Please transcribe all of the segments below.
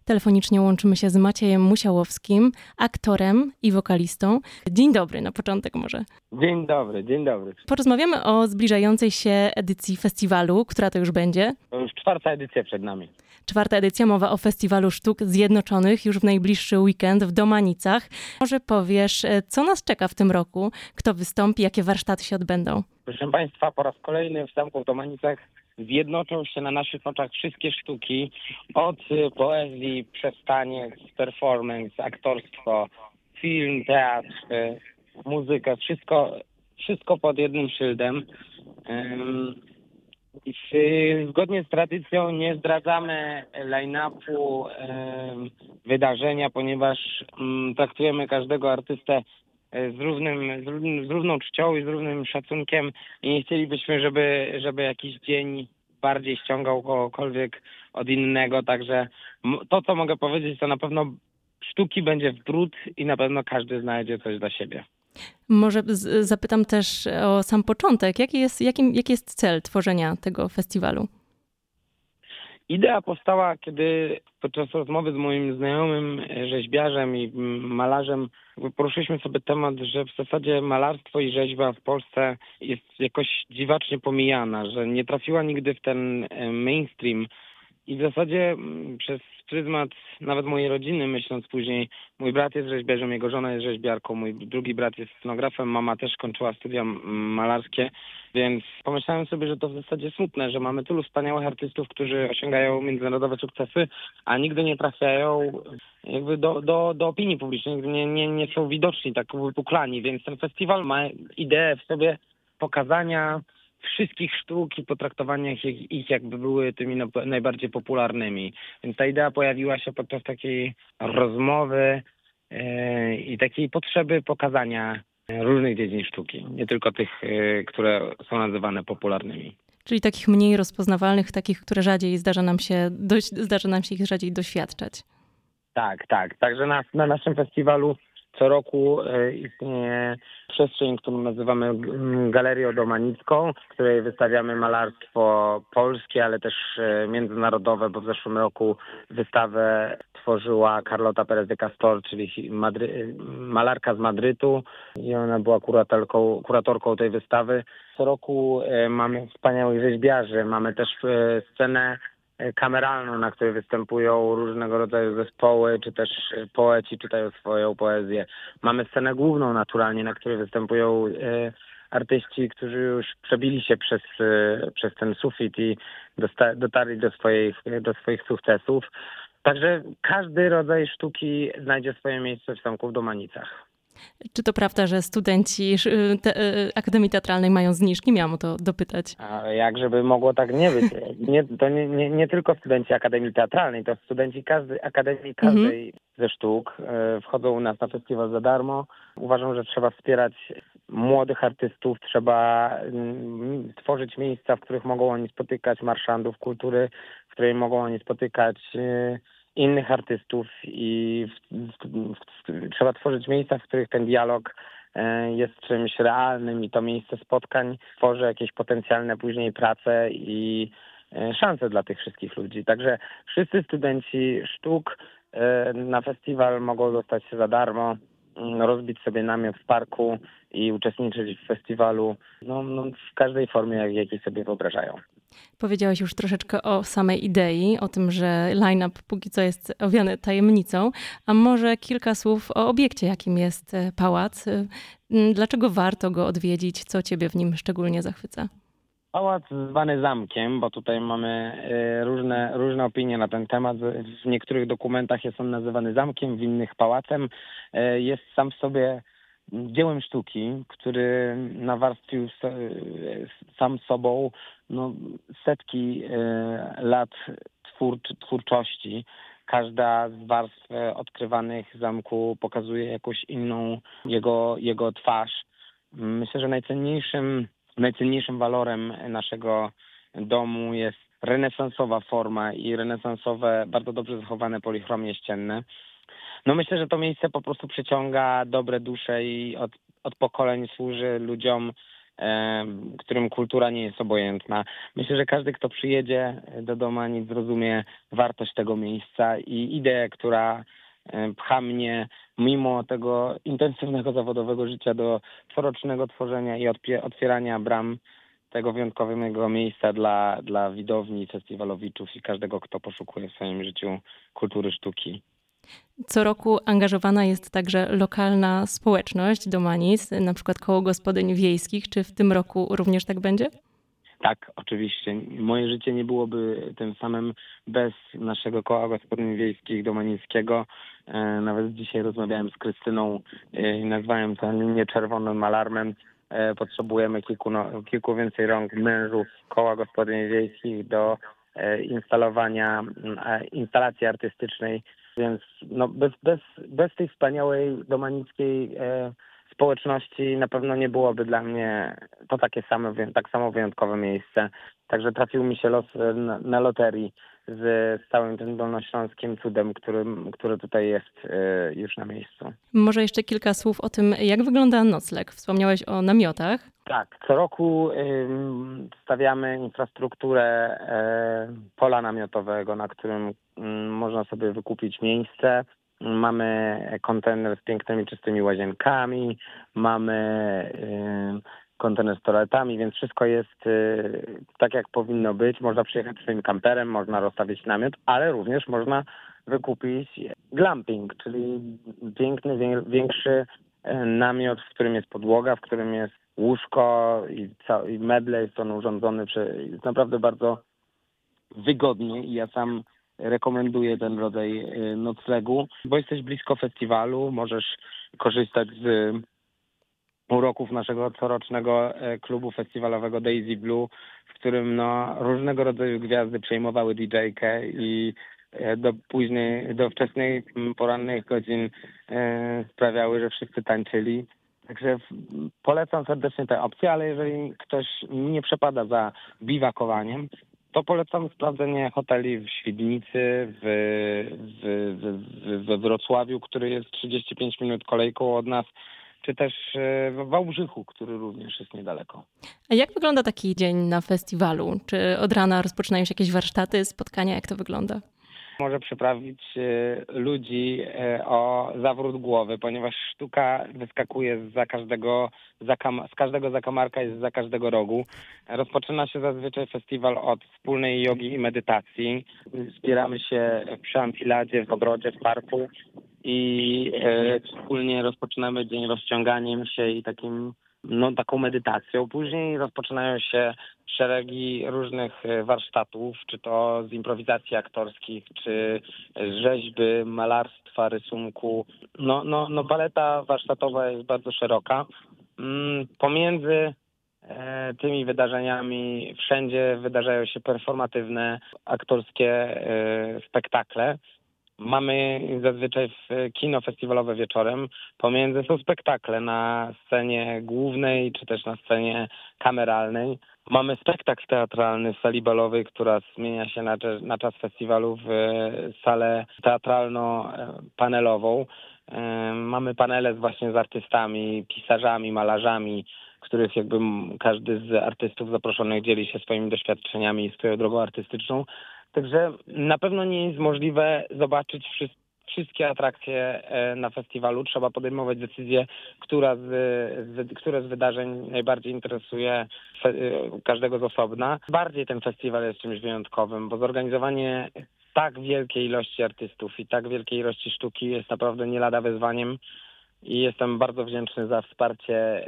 Telefonicznie łączymy się z Maciejem Musiałowskim, aktorem i wokalistą. Dzień dobry, na początek może. Dzień dobry, dzień dobry. Porozmawiamy o zbliżającej się edycji festiwalu, która to już będzie. To już 4. edycja przed nami. 4. edycja, mowa o Festiwalu Sztuk Zjednoczonych już w najbliższy weekend w Domanicach. Może powiesz, co nas czeka w tym roku, kto wystąpi, jakie warsztaty się odbędą? Proszę Państwa, po raz kolejny w Zamku w Domanicach zjednoczą się na naszych oczach wszystkie sztuki, od poezji, przez taniec, performance, aktorstwo, film, teatr, muzykę, wszystko pod jednym szyldem. Zgodnie z tradycją nie zdradzamy line-upu wydarzenia, ponieważ traktujemy każdego artystę z równą czcią i z równym szacunkiem i nie chcielibyśmy, żeby jakiś dzień bardziej ściągał kogokolwiek od innego, także to, co mogę powiedzieć, to na pewno sztuki będzie w bród i na pewno każdy znajdzie coś dla siebie. Może zapytam też o sam początek. Jaki jest cel tworzenia tego festiwalu? Idea powstała, kiedy podczas rozmowy z moim znajomym rzeźbiarzem i malarzem poruszyliśmy sobie temat, że w zasadzie malarstwo i rzeźba w Polsce jest jakoś dziwacznie pomijana, że nie trafiła nigdy w ten mainstream. I w zasadzie przez pryzmat nawet mojej rodziny, myśląc później, mój brat jest rzeźbiarzem, jego żona jest rzeźbiarką, mój drugi brat jest scenografem, mama też kończyła studia malarskie, więc pomyślałem sobie, że to w zasadzie smutne, że mamy tylu wspaniałych artystów, którzy osiągają międzynarodowe sukcesy, a nigdy nie trafiają jakby do opinii publicznej, nie są widoczni, tak wypuklani, więc ten festiwal ma ideę w sobie pokazania wszystkich sztuk i potraktowania ich jakby były tymi najbardziej popularnymi. Więc ta idea pojawiła się podczas takiej rozmowy i takiej potrzeby pokazania różnych dziedzin sztuki, nie tylko tych, które są nazywane popularnymi. Czyli takich mniej rozpoznawalnych, takich, które rzadziej zdarza nam się ich rzadziej doświadczać. Tak. Także na naszym festiwalu co roku istnieje przestrzeń, którą nazywamy Galerią Domanicką, w której wystawiamy malarstwo polskie, ale też międzynarodowe, bo w zeszłym roku wystawę tworzyła Carlota Pérez de Castor, czyli malarka z Madrytu, i ona była kuratorką tej wystawy. Co roku mamy wspaniałych rzeźbiarzy, mamy też scenę kameralną, na której występują różnego rodzaju zespoły, czy też poeci czytają swoją poezję. Mamy scenę główną naturalnie, na której występują artyści, którzy już przebili się przez ten sufit i dotarli do swoich sukcesów. Także każdy rodzaj sztuki znajdzie swoje miejsce w Zamku w Domanicach. Czy to prawda, że studenci Akademii Teatralnej mają zniżki? Miałam o to dopytać. A jak żeby mogło tak nie być? To nie tylko studenci Akademii Teatralnej, to studenci Akademii każdej ze sztuk wchodzą u nas na festiwal za darmo. Uważam, że trzeba wspierać młodych artystów, trzeba tworzyć miejsca, w których mogą oni spotykać marszandów kultury, w których mogą oni spotykać innych artystów i trzeba tworzyć miejsca, w których ten dialog jest czymś realnym i to miejsce spotkań tworzy jakieś potencjalne później prace i szanse dla tych wszystkich ludzi. Także wszyscy studenci sztuk na festiwal mogą dostać się za darmo, rozbić sobie namiot w parku i uczestniczyć w festiwalu w każdej formie, jakiej sobie wyobrażają. Powiedziałeś już troszeczkę o samej idei, o tym, że line-up póki co jest owiany tajemnicą, a może kilka słów o obiekcie, jakim jest pałac. Dlaczego warto go odwiedzić? Co ciebie w nim szczególnie zachwyca? Pałac zwany zamkiem, bo tutaj mamy różne opinie na ten temat. W niektórych dokumentach jest on nazywany zamkiem, w innych pałacem. Jest sam w sobie dziełem sztuki, który nawarstwił sam sobą setki lat twórczości. Każda z warstw odkrywanych zamku pokazuje jakąś inną jego twarz. Myślę, że najcenniejszym walorem naszego domu jest renesansowa forma i renesansowe, bardzo dobrze zachowane polichromie ścienne. Myślę, że to miejsce po prostu przyciąga dobre dusze i od pokoleń służy ludziom którym kultura nie jest obojętna. Myślę, że każdy, kto przyjedzie do Domanic, zrozumie wartość tego miejsca i ideę, która pcha mnie mimo tego intensywnego zawodowego życia do corocznego tworzenia i otwierania bram tego wyjątkowego miejsca dla widowni, festiwalowiczów i każdego, kto poszukuje w swoim życiu kultury sztuki. Co roku angażowana jest także lokalna społeczność Domanic, na przykład Koło Gospodyń Wiejskich. Czy w tym roku również tak będzie? Tak, oczywiście. Moje życie nie byłoby tym samym bez naszego Koła Gospodyń Wiejskich Domanickiego. Nawet dzisiaj rozmawiałem z Krystyną i nazwałem tę linię czerwonym alarmem. Potrzebujemy kilku więcej rąk mężów Koła Gospodyń Wiejskich do instalowania instalacji artystycznej. Więc no, bez tej wspaniałej domanickiej społeczności na pewno nie byłoby dla mnie to tak samo wyjątkowe miejsce. Także trafił mi się los na loterii z całym tym dolnośląskim cudem, który tutaj jest już na miejscu. Może jeszcze kilka słów o tym, jak wygląda nocleg. Wspomniałeś o namiotach. Tak, co roku stawiamy infrastrukturę pola namiotowego, na którym można sobie wykupić miejsce. Mamy kontener z pięknymi, czystymi łazienkami, mamy kontener z toaletami, więc wszystko jest tak, jak powinno być. Można przyjechać swoim kamperem, można rozstawić namiot, ale również można wykupić glamping, czyli piękny, większy namiot, w którym jest podłoga, w którym jest łóżko i meble, jest on urządzony, jest naprawdę bardzo wygodnie i ja sam rekomenduję ten rodzaj noclegu, bo jesteś blisko festiwalu, możesz korzystać z uroków naszego corocznego klubu festiwalowego Daisy Blue, w którym różnego rodzaju gwiazdy przejmowały DJ-kę i do wczesnej porannych godzin sprawiały, że wszyscy tańczyli. Także polecam serdecznie te opcje, ale jeżeli ktoś nie przepada za biwakowaniem, to polecam sprawdzenie hoteli w Świdnicy, we Wrocławiu, który jest 35 minut kolejką od nas, czy też w Wałbrzychu, który również jest niedaleko. A jak wygląda taki dzień na festiwalu? Czy od rana rozpoczynają się jakieś warsztaty, spotkania? Jak to wygląda? Może przyprawić ludzi o zawrót głowy, ponieważ sztuka wyskakuje z każdego zakamarka i za każdego rogu. Rozpoczyna się zazwyczaj festiwal od wspólnej jogi i medytacji. Zbieramy się przy amfiladzie, w ogrodzie, w parku i wspólnie rozpoczynamy dzień rozciąganiem się i taką medytacją. Później rozpoczynają się szeregi różnych warsztatów, czy to z improwizacji aktorskich, czy z rzeźby, malarstwa, rysunku. Paleta warsztatowa jest bardzo szeroka. Pomiędzy tymi wydarzeniami wszędzie wydarzają się performatywne, aktorskie spektakle. Mamy zazwyczaj kino festiwalowe wieczorem. Pomiędzy są spektakle na scenie głównej, czy też na scenie kameralnej. Mamy spektakl teatralny w sali balowej, która zmienia się na czas festiwalu w salę teatralno-panelową. Mamy panele właśnie z artystami, pisarzami, malarzami, których każdy z artystów zaproszonych dzieli się swoimi doświadczeniami i swoją drogą artystyczną. Także na pewno nie jest możliwe zobaczyć wszystkie atrakcje na festiwalu. Trzeba podejmować decyzję, które z wydarzeń najbardziej interesuje każdego z osobna. Bardziej ten festiwal jest czymś wyjątkowym, bo zorganizowanie tak wielkiej ilości artystów i tak wielkiej ilości sztuki jest naprawdę nie lada wyzwaniem. I jestem bardzo wdzięczny za wsparcie,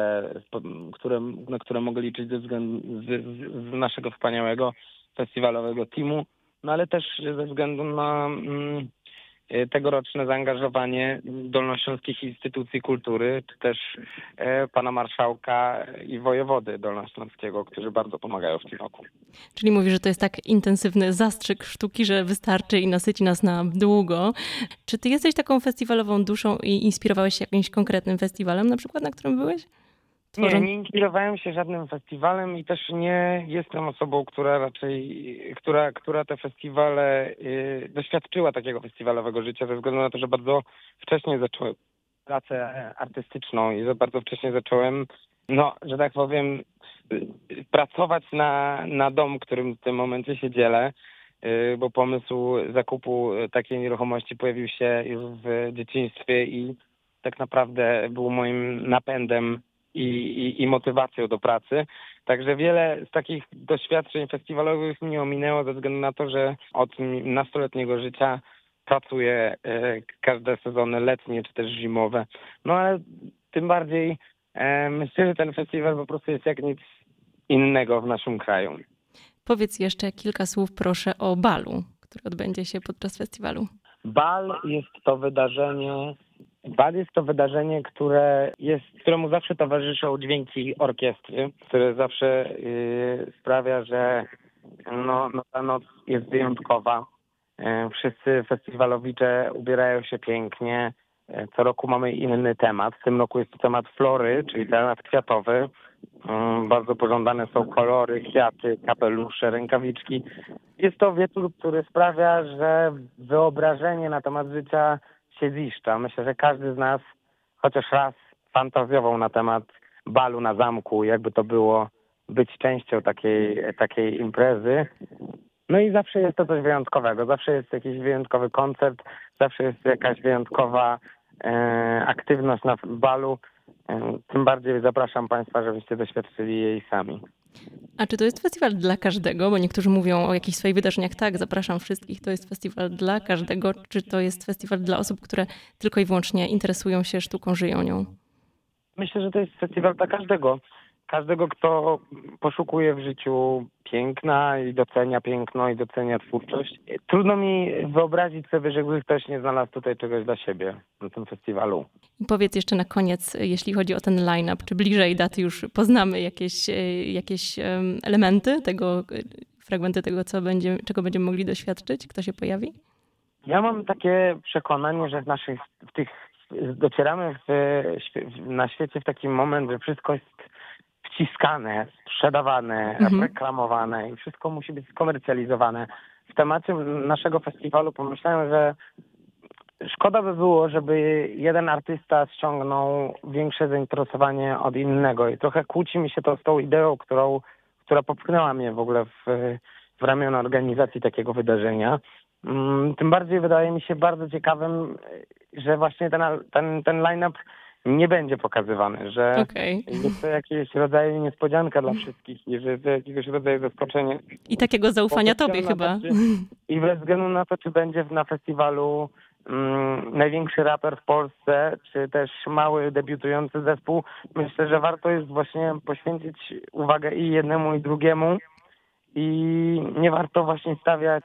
na które mogę liczyć z naszego wspaniałego festiwalowego teamu, ale też ze względu na tegoroczne zaangażowanie dolnośląskich instytucji kultury, czy też pana marszałka i wojewody dolnośląskiego, którzy bardzo pomagają w tym roku. Czyli mówisz, że to jest tak intensywny zastrzyk sztuki, że wystarczy i nasyci nas na długo. Czy ty jesteś taką festiwalową duszą i inspirowałeś się jakimś konkretnym festiwalem, na przykład, na którym byłeś? Nie inspirowałem się żadnym festiwalem i też nie jestem osobą, która te festiwale doświadczyła takiego festiwalowego życia, ze względu na to, że bardzo wcześnie zacząłem pracę artystyczną i bardzo wcześnie zacząłem no, że tak powiem, pracować na dom, którym w tym momencie się dzielę, bo pomysł zakupu takiej nieruchomości pojawił się już w dzieciństwie i tak naprawdę był moim napędem i motywacją do pracy. Także wiele z takich doświadczeń festiwalowych mnie ominęło ze względu na to, że od nastoletniego życia pracuję każde sezony letnie czy też zimowe. No ale tym bardziej myślę, że ten festiwal po prostu jest jak nic innego w naszym kraju. Powiedz jeszcze kilka słów proszę o balu, który odbędzie się podczas festiwalu. Bal jest to wydarzenie, któremu zawsze towarzyszą dźwięki orkiestry, które zawsze sprawia, że ta noc jest wyjątkowa. Wszyscy festiwalowicze ubierają się pięknie. Co roku mamy inny temat. W tym roku jest to temat flory, czyli temat kwiatowy. Bardzo pożądane są kolory, kwiaty, kapelusze, rękawiczki. Jest to wieczór, który sprawia, że wyobrażenie na temat życia się ziszcza. Myślę, że każdy z nas chociaż raz fantazjował na temat balu na zamku, jakby to było być częścią takiej imprezy. No i zawsze jest to coś wyjątkowego. Zawsze jest jakiś wyjątkowy koncert, zawsze jest jakaś wyjątkowa aktywność na balu. Tym bardziej zapraszam Państwa, żebyście doświadczyli jej sami. A czy to jest festiwal dla każdego? Bo niektórzy mówią o jakichś swoich wydarzeniach, tak, zapraszam wszystkich, to jest festiwal dla każdego. Czy to jest festiwal dla osób, które tylko i wyłącznie interesują się sztuką, żyją nią? Myślę, że to jest festiwal dla każdego. Każdego, kto poszukuje w życiu piękna i docenia piękno i docenia twórczość. Trudno mi wyobrazić sobie, żeby ktoś nie znalazł tutaj czegoś dla siebie na tym festiwalu. I powiedz jeszcze na koniec, jeśli chodzi o ten line-up, czy bliżej daty już poznamy jakieś elementy tego, fragmenty tego, czego będziemy mogli doświadczyć? Kto się pojawi? Ja mam takie przekonanie, że docieramy na świecie w taki moment, że wszystko jest wciskane, sprzedawane, reklamowane i wszystko musi być skomercjalizowane. W temacie naszego festiwalu pomyślałem, że szkoda by było, żeby jeden artysta ściągnął większe zainteresowanie od innego i trochę kłóci mi się to z tą ideą, która popchnęła mnie w ogóle w ramiona organizacji takiego wydarzenia. Tym bardziej wydaje mi się bardzo ciekawym, że właśnie ten line-up nie będzie pokazywany, że jest to jakiś rodzaj niespodzianka dla wszystkich i że jest to jakiegoś rodzaju zaskoczenie. I takiego zaufania tobie chyba. I bez względu na to, czy będzie na festiwalu największy raper w Polsce, czy też mały, debiutujący zespół, myślę, że warto jest właśnie poświęcić uwagę i jednemu, i drugiemu i nie warto właśnie stawiać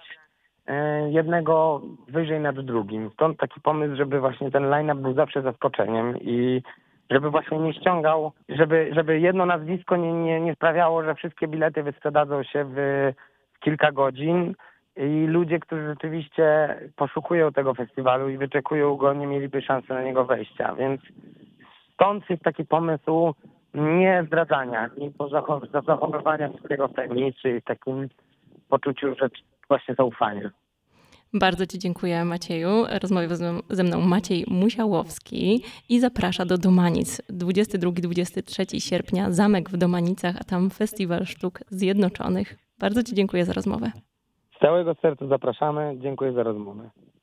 jednego wyżej nad drugim. Stąd taki pomysł, żeby właśnie ten line-up był zawsze zaskoczeniem i żeby właśnie nie ściągał, żeby jedno nazwisko nie sprawiało, że wszystkie bilety wysprzedadzą się w kilka godzin i ludzie, którzy rzeczywiście poszukują tego festiwalu i wyczekują go, nie mieliby szansy na niego wejścia. Więc stąd jest taki pomysł nie zdradzania, nie zachowywania wszystkiego w tajemnicy i w takim poczuciu, że właśnie zaufania. Bardzo Ci dziękuję, Macieju. Rozmawiał ze mną Maciej Musiałowski i zaprasza do Domanic. 22-23 sierpnia Zamek w Domanicach, a tam Festiwal Sztuk Zjednoczonych. Bardzo Ci dziękuję za rozmowę. Z całego serca zapraszamy. Dziękuję za rozmowę.